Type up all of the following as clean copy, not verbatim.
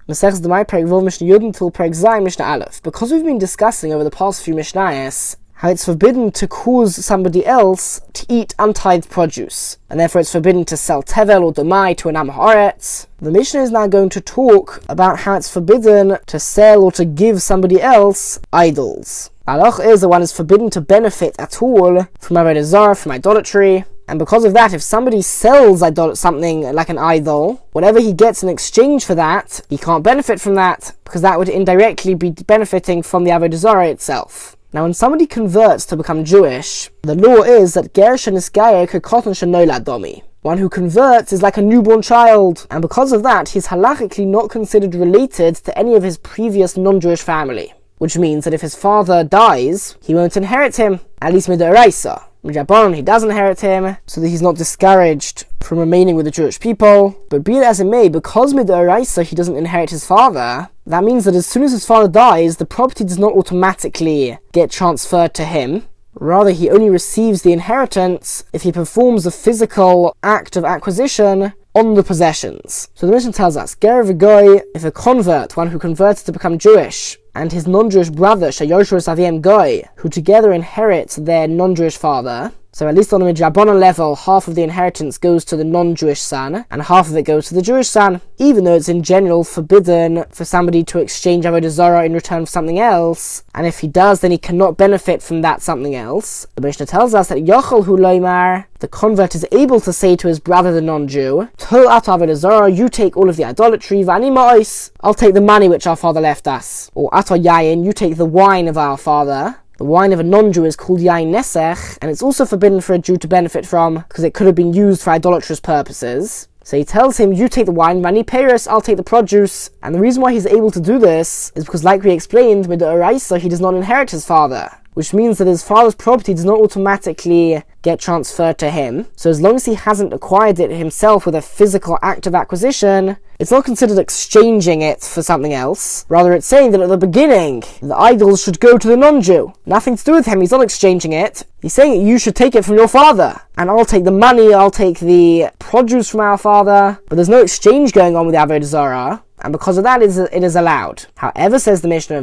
Masechus Demai Perek Vav Mishnah Yud till Perek Zayin Mishnah Aleph. Because we've been discussing over the past few Mishnayos how it's forbidden to cause somebody else to eat untithed produce, and therefore it's forbidden to sell tevel or demai to an am haaretz. The Mishnah is now going to talk about how it's forbidden to sell or to give somebody else idols. Halach is that one is forbidden to benefit at all from avodah zarah, from idolatry, and because of that, if somebody sells something like an idol, whatever he gets in exchange for that, he can't benefit from that, because that would indirectly be benefiting from the avodah zarah itself. Now, when somebody converts to become Jewish, the law is that ger shenisgayer kekoton shenoilad domi. One who converts is like a newborn child, and because of that, he's halachically not considered related to any of his previous non-Jewish family. Which means that if his father dies, he won't inherit him, at least mid'oraisa. Midrabanan, he does inherit him, so that he's not discouraged from remaining with the Jewish people. But be it as it may, because mid'oraisa he doesn't inherit his father, that means that as soon as his father dies, the property does not automatically get transferred to him. Rather, he only receives the inheritance if he performs a physical act of acquisition on the possessions. So the Mishnah tells us, ger v'goy, if a convert, one who converts to become Jewish, and his non-Jewish brother, sheyoshuros aviem goy, who together inherit their non-Jewish father, so at least on a midrabanan level, half of the inheritance goes to the non-Jewish son, and half of it goes to the Jewish son, even though it's in general forbidden for somebody to exchange avodah zarah in return for something else, and if he does, then he cannot benefit from that something else. The Mishnah tells us that yochel hu loymar, the convert is able to say to his brother, the non-Jew, Tol at avodah zarah, you take all of the idolatry, v'ani ma'os, I'll take the money which our father left us, or ato yayin, you take the wine of our father. The wine of a non-Jew is called yain nesech, and it's also forbidden for a Jew to benefit from, because it could have been used for idolatrous purposes. So he tells him, you take the wine, vani peris, I'll take the produce. And the reason why he's able to do this is because, like we explained, with the Oraisa, he does not inherit his father, which means that his father's property does not automatically get transferred to him. So as long as he hasn't acquired it himself with a physical act of acquisition, it's not considered exchanging it for something else. Rather, it's saying that at the beginning, the idols should go to the non-Jew. Nothing to do with him, he's not exchanging it. He's saying you should take it from your father. And I'll take the money, I'll take the produce from our father. But there's no exchange going on with the avodah zarah. And because of that, it is allowed. However, says the Mishnah,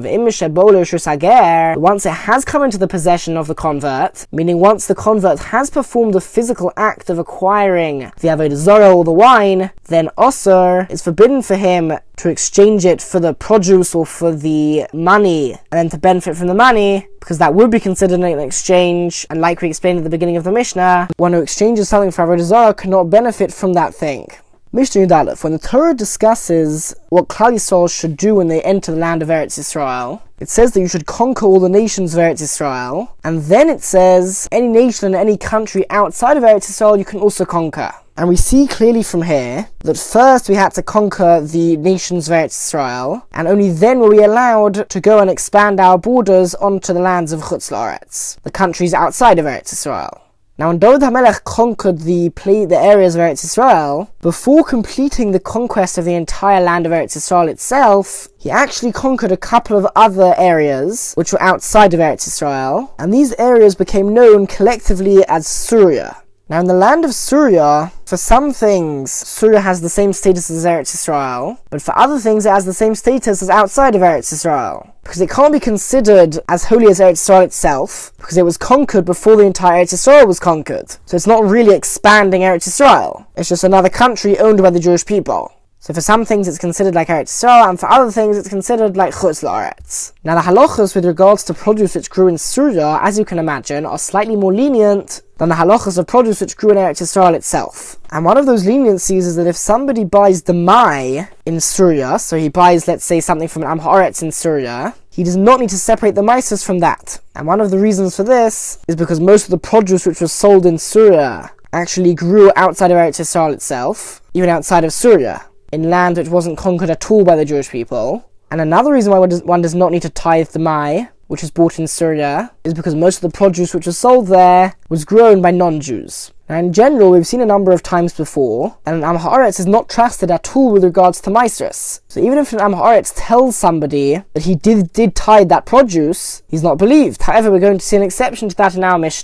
once it has come into the possession of the convert, meaning once the convert has performed the physical act of acquiring the avodah zarah or the wine, then osur, it's forbidden for him to exchange it for the produce or for the money, and then to benefit from the money, because that would be considered an exchange, and like we explained at the beginning of the Mishnah, one who exchanges something for avodah zarah cannot benefit from that thing. Mishnah Yud Aleph, when the Torah discusses what Klal Yisrael should do when they enter the land of Eretz Yisrael, it says that you should conquer all the nations of Eretz Yisrael, and then it says any nation and any country outside of Eretz Yisrael you can also conquer. And we see clearly from here that first we had to conquer the nations of Eretz Yisrael, and only then were we allowed to go and expand our borders onto the lands of Chutz La'aretz, the countries outside of Eretz Yisrael. Now, when David HaMelech conquered the areas of Eretz Yisrael, before completing the conquest of the entire land of Eretz Yisrael itself, he actually conquered a couple of other areas which were outside of Eretz Yisrael, and these areas became known collectively as Syria. Now, in the land of Syria, for some things, Syria has the same status as Eretz Yisrael, but for other things it has the same status as outside of Eretz Yisrael. Because it can't be considered as holy as Eretz Yisrael itself, because it was conquered before the entire Eretz Yisrael was conquered. So it's not really expanding Eretz Yisrael. It's just another country owned by the Jewish people. So for some things it's considered like Eretz Yisrael, and for other things it's considered like Chutz La'aretz. Now the halachas with regards to produce which grew in Syria, as you can imagine, are slightly more lenient than the halachas of produce which grew in Eretz Yisrael itself. And one of those leniencies is that if somebody buys demai in Syria, so he buys, let's say, something from an am haaretz in Syria, he does not need to separate the maasros from that. And one of the reasons for this is because most of the produce which was sold in Syria actually grew outside of Eretz Yisrael itself, even outside of Syria, in land which wasn't conquered at all by the Jewish people. And another reason why one does not need to tithe the mai, which is bought in Syria, is because most of the produce which was sold there was grown by non-Jews. Now in general, we've seen a number of times before, and an am haaretz is not trusted at all with regards to maasros. So even if an am haaretz tells somebody that he did tithe that produce, he's not believed. However, we're going to see an exception to that in our Mishnah.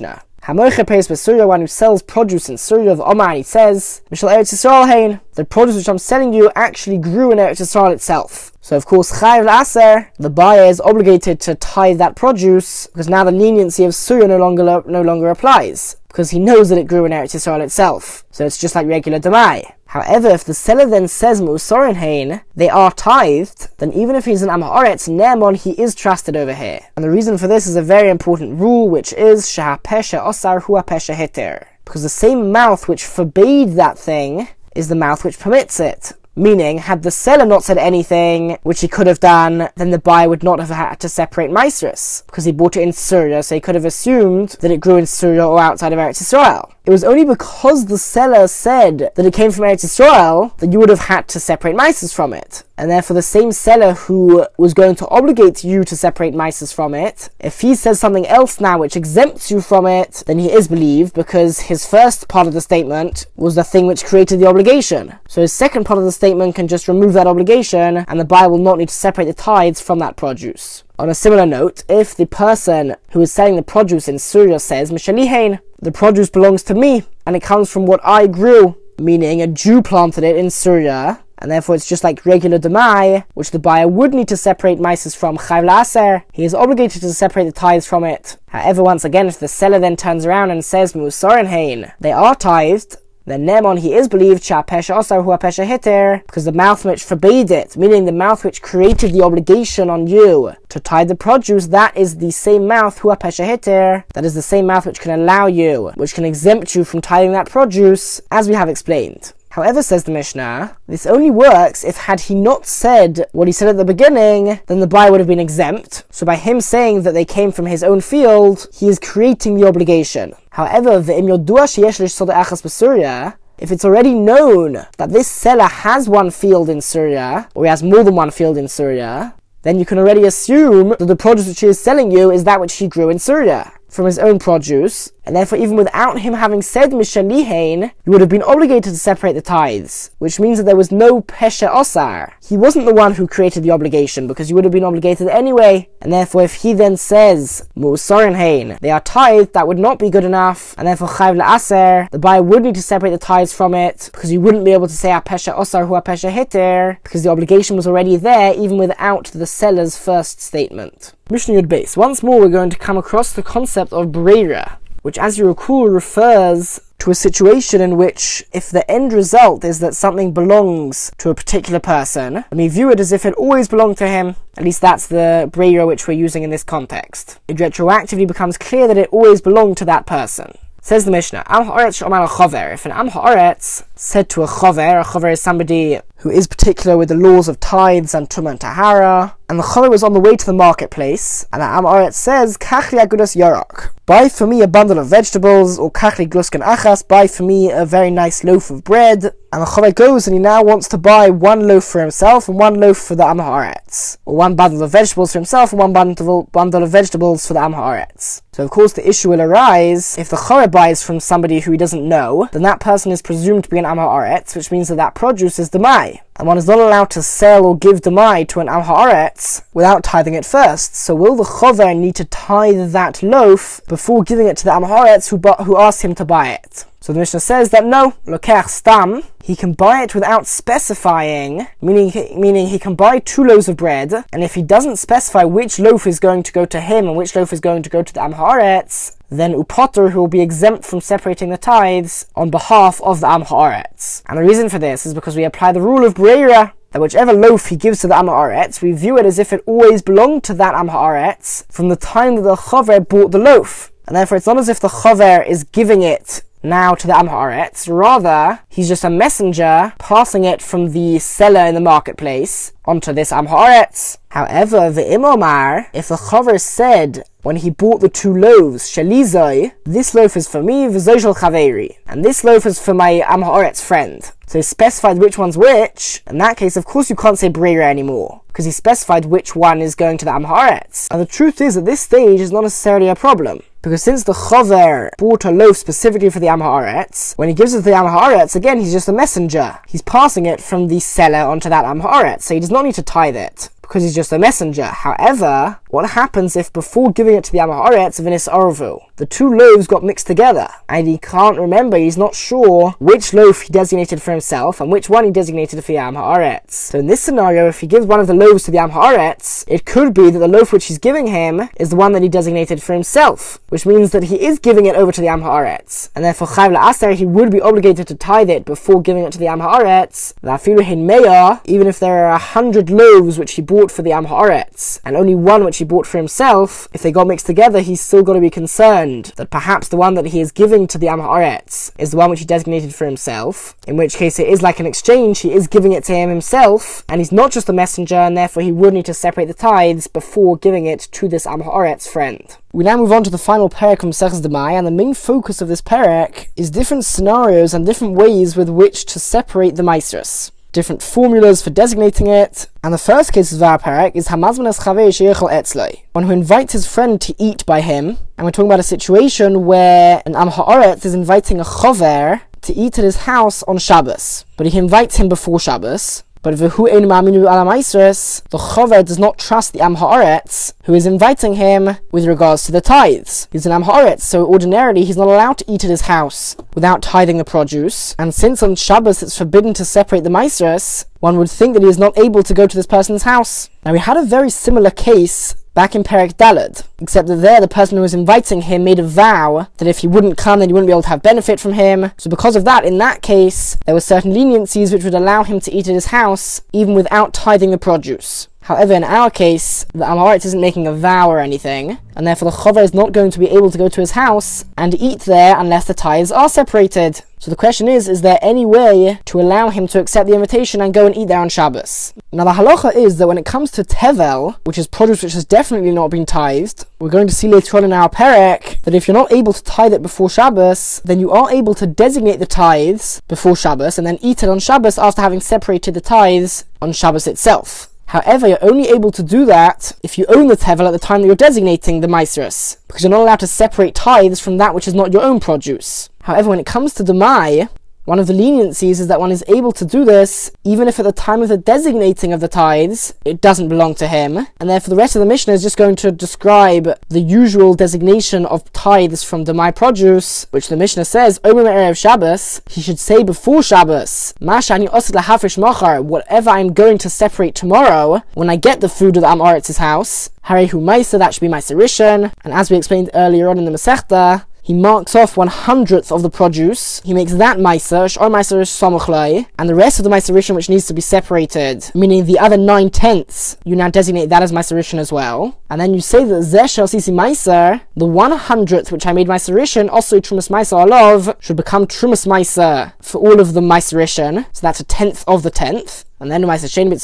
Hamoiche pays b'Surya, one who sells produce in Surya of Omar, and he says, Mishal Eretz Yisrael hein, the produce which I'm selling you actually grew in Eretz Yisrael itself. So of course, Chayav L'Aser, the buyer is obligated to tithe that produce, because now the leniency of Surya no longer applies, because he knows that it grew in Eretz Yisrael itself. So it's just like regular Demai. However, if the seller then says Mu'usarin hein, they are tithed, then even if he's an Am Ha'aretz Ne'emon, he is trusted over here. And the reason for this is a very important rule, which is Sheha Pesha Osar Hua Pesha Heter. Because the same mouth which forbade that thing is the mouth which permits it. Meaning, had the seller not said anything, which he could have done, then the buyer would not have had to separate Maisris, because he bought it in Syria, so he could have assumed that it grew in Syria or outside of Eretz Yisrael. It was only because the seller said that it came from Eretz Yisrael that you would have had to separate Maisris from it. And therefore the same seller who was going to obligate you to separate Maisris from it, if he says something else now which exempts you from it, then he is believed, because his first part of the statement was the thing which created the obligation. So his second part of the statement can just remove that obligation, and the buyer will not need to separate the tithes from that produce. On a similar note, if the person who is selling the produce in Syria says, Mishali hein, the produce belongs to me, and it comes from what I grew, meaning a Jew planted it in Syria, and therefore it's just like regular Demai, which the buyer would need to separate Maises from Chayav L'Aser, he is obligated to separate the tithes from it. However, once again, if the seller then turns around and says, Mu'usarin hein, they are tithed, then Ne'emon, he is believed, Sheha Pesha Osar Hua Pesha Heter, because the mouth which forbade it, meaning the mouth which created the obligation on you to tithe the produce, that is the same mouth, Hua Pesha Heter, that is the same mouth which can allow you, which can exempt you from tithing that produce, as we have explained. However, says the Mishnah, this only works if had he not said what he said at the beginning, then the buyer would have been exempt. So by him saying that they came from his own field, he is creating the obligation. However, if it's already known that this seller has one field in Syria, or he has more than one field in Syria, then you can already assume that the produce which he is selling you is that which he grew in Syria, from his own produce, and therefore even without him having said Mishali hein, you would have been obligated to separate the tithes, which means that there was no Pesha Osar. He wasn't the one who created the obligation, because you would have been obligated anyway, and therefore if he then says Mu'usarin hein, they are tithed, that would not be good enough, and therefore Chayav L'Aser, the buyer would need to separate the tithes from it, because you wouldn't be able to say Pesha Osar Hua Pesha Heter, because the obligation was already there even without the seller's first statement. Mishnah Yud Beis. Once more we're going to come across the concept of Breira, which as you recall refers to a situation in which if the end result is that something belongs to a particular person, and we view it as if it always belonged to him, at least that's the Breira which we're using in this context. It retroactively becomes clear that it always belonged to that person. Says the Mishnah, Am Ha'aretz Sh'omar Chover. If an Am Ha'aretz said to a Chover is somebody who is particular with the laws of tithes and Tumah and Tahara, and the Chover was on the way to the marketplace, and the Am Ha'aretz says, Kachli Agudas Yarak, buy for me a bundle of vegetables, or Kachli Gluskan Achas, buy for me a very nice loaf of bread, and the Chover goes and he now wants to buy one loaf for himself and one loaf for the Am Ha'aretz, or one bundle of vegetables for himself and one bundle of vegetables for the Am Ha'aretz. So of course the issue will arise, if the Chover buys from somebody who he doesn't know, then that person is presumed to be an Am Ha'aretz, which means that produce is Demai. And one is not allowed to sell or give Demai to an Am Ha'aretz without tithing it first. So will the Chover need to tithe that loaf before giving it to the Am Ha'aretz who asked him to buy it? So the Mishnah says that no, Lokech Stam, he can buy it without specifying, meaning he can buy 2 loaves of bread, and if he doesn't specify which loaf is going to go to him and which loaf is going to go to the Am Ha'aretz, then Upotter, who will be exempt from separating the tithes on behalf of the Am Ha'aretz. And the reason for this is because we apply the rule of Breira, that whichever loaf he gives to the Am Ha'aretz, we view it as if it always belonged to that Am Ha'aretz from the time that the Chover bought the loaf. And therefore it's not as if the Chover is giving it now to the Am Ha'aretz, rather he's just a messenger passing it from the seller in the marketplace onto this Am Ha'aretz. However, the Imomar, if the Chover said when he bought the 2 loaves, Shalizai, this loaf is for me, V'zoshel Chaveri, and this loaf is for my Am Ha'aretz friend. So he specified which one's which. In that case, of course you can't say Breira anymore, because he specified which one is going to the Am Ha'aretz. And the truth is, at this stage, is not necessarily a problem, because since the Chover bought a loaf specifically for the Am Ha'aretz, when he gives it to the Am Ha'aretz, again, he's just a messenger. He's passing it from the seller onto that Am Ha'aretz, so he does not need to tithe it, because he's just a messenger. However, what happens if before giving it to the Am Haaretz V'nis Arvu, the two loaves got mixed together, and he can't remember, he's not sure which loaf he designated for himself and which one he designated for the Am Haaretz. So in this scenario, if he gives one of the loaves to the Am Haaretz, it could be that the loaf which he's giving him is the one that he designated for himself, which means that he is giving it over to the Am Haaretz, and therefore Chayv La'aser, he would be obligated to tithe it before giving it to the Am Haaretz, even if there are 100 loaves which he bought for the Am Haaretz, and only one which he bought for himself. If they got mixed together, he's still got to be concerned that perhaps the one that he is giving to the Am Haaretz is the one which he designated for himself, in which case it is like an exchange, he is giving it to him himself, and he's not just a messenger, and therefore he would need to separate the tithes before giving it to this Am Haaretz friend. We now move on to the final perek from Maseches Demai, and the main focus of this perek is different scenarios and different ways with which to separate the maasros, different formulas for designating it. And the first case of our perek is Hamazman es Chavei Sheyechel Etzloi, one who invites his friend to eat by him. And we're talking about a situation where an Am Haaretz is inviting a chover to eat at his house on Shabbos, but he invites him before Shabbos. But v'hu ein ma'aminu ala maasros, the chover does not trust the Am Haaretz, who is inviting him with regards to the tithes. He's an Am Haaretz, so ordinarily he's not allowed to eat at his house without tithing the produce. And since on Shabbos it's forbidden to separate the maasros, one would think that he is not able to go to this person's house. Now we had a very similar case back in Perek Daled, except that there the person who was inviting him made a vow that if he wouldn't come then he wouldn't be able to have benefit from him. So because of that, in that case, there were certain leniencies which would allow him to eat at his house even without tithing the produce. However, in our case, the Am Haaretz isn't making a vow or anything, and therefore the chover is not going to be able to go to his house and eat there unless the tithes are separated. So the question is there any way to allow him to accept the invitation and go and eat there on Shabbos? Now the halacha is that when it comes to tevel, which is produce which has definitely not been tithed, we're going to see later on in our perek that if you're not able to tithe it before Shabbos, then you are able to designate the tithes before Shabbos and then eat it on Shabbos after having separated the tithes on Shabbos itself. However, you're only able to do that if you own the tevel at the time that you're designating the maasros, because you're not allowed to separate tithes from that which is not your own produce. However, when it comes to demai, one of the leniencies is that one is able to do this even if at the time of the designating of the tithes it doesn't belong to him, and therefore the rest of the Mishnah is just going to describe the usual designation of tithes from demai produce, which the Mishnah says Omer Erev Shabbos, he should say before Shabbos, Mashani Osed Lahafrish Machar, whatever I'm going to separate tomorrow when I get the food of the Am Haaretz's house, Harehu Maisa, that should be Maisa Rishon. And as we explained earlier on in the Masechta, he marks off 1/100th of the produce, he makes that Maisa, Sh'or Maisa Rish Samuch Lai, and the rest of the Maisa Rishon which needs to be separated, meaning the other 9/10, you now designate that as Maisa Rishon as well. And then you say that Zeh Shel Sisi Maisa, the 1/100th which I made Maisa Rishon, also Trumas Maisa Alav, should become Trumas Maisa for all of the Maisa Rishon, so that's 1/10 of the 10th. And then the Maisa Sheni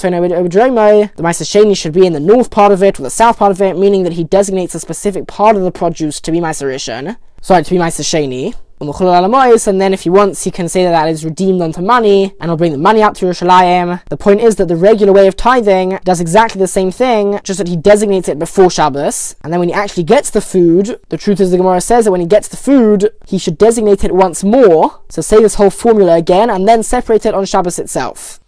should be in the north part of it or the south part of it, meaning that he designates a specific part of the produce to be Maisa Rishon, to be Maisa Sheni. And then if he wants, he can say that is redeemed onto money, and he'll bring the money up to Yerushalayim. The point is that the regular way of tithing does exactly the same thing, just that he designates it before Shabbos, and then when he actually gets the food, the truth is the Gemara says that when he gets the food, he should designate it once more, so say this whole formula again, and then separate it on Shabbos itself.